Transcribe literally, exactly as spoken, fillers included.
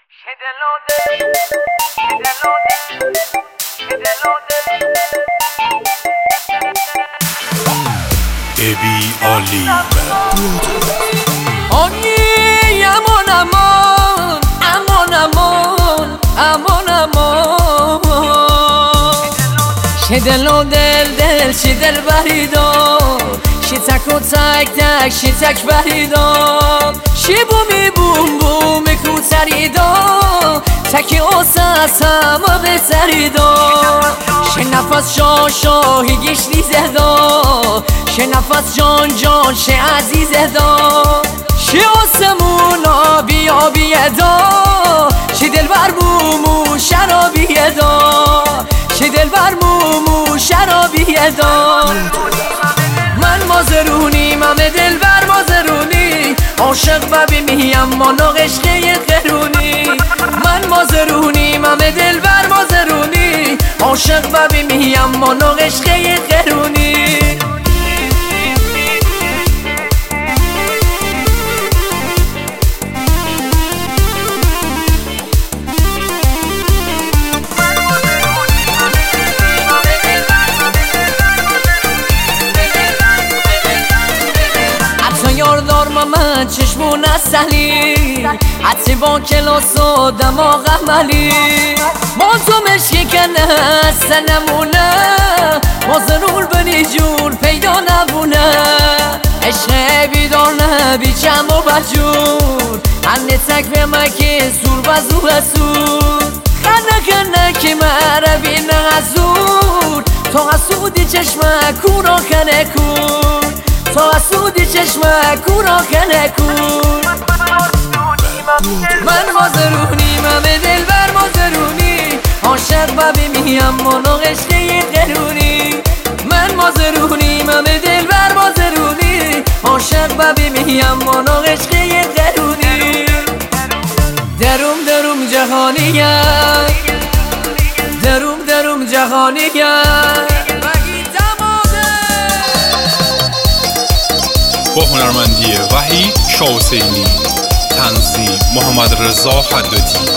ابی علی آنی امان امان امان امان امان امان شه دل و دل دل شه دل بریدار شه تک و تک تک شه تک بریدار شه بومی بوم بوم کوتریدار تکی اوسس همه بهتریدار شه نفس شاه شاهیگیش لیزه دار شه نفس جان جان شه عزیزه دار شه آسمون آبی آبیه دار شه دل بر مومو شرابیه دار شه دل بر مومو شرابیه دار من مازرونی ممه دل بر مازرونی عاشق ببی میم مانو عشقه قرونی من مازرونی ممه دل بر مازرونی عاشق ببی میم مانو عشقه قرونی یاردار من چشمون از سهلی حتی با کلاس و دماغ عملی با تو مشکی که نسته نمونه ما ضرور بنی جور پیدا نبونه عشق بیدار نبی چم و بجور هنه تک به مکی سور بزو سور خنه کنه که مربی نغزور تا حسودی چشمه کورا کنه کور تا حسودی چشمه کورا کنه کور من مازرونی ممه دل بر مازرونی عاشق ببی میم منو عشقه قرونی من مازرونی ممه دل بر مازرونی عاشق ببی میم منو عشقه قرونی دروم دروم جهانیه دروم دروم جهانیه با هنرمندی وحید شاه حسینی، تنظیم محمد رضا حدادی.